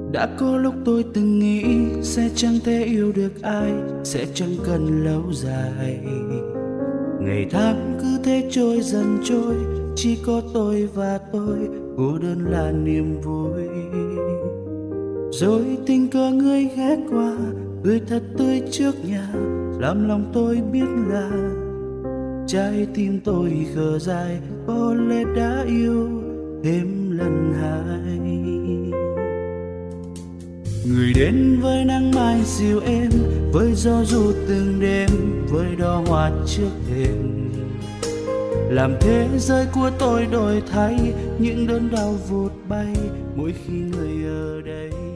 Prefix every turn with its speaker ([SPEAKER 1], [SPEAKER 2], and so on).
[SPEAKER 1] Đã có lúc tôi từng nghĩ sẽ chẳng thể yêu được ai, sẽ chẳng cần lâu dài. Ngày tháng cứ thế trôi dần trôi, chỉ có tôi và tôi, cô đơn là niềm vui. Rồi tình cờ ngươi ghé qua, cười thật tươi trước nhà, làm lòng tôi biết là trái tim tôi khờ dại, có lẽ đã yêu thêm lần hai. Người đến với nắng mai dịu êm, với gió ru từng đêm, với đóa hoa trước thềm, làm thế giới của tôi đổi thay, những đớn đau vụt bay mỗi khi người ở đây.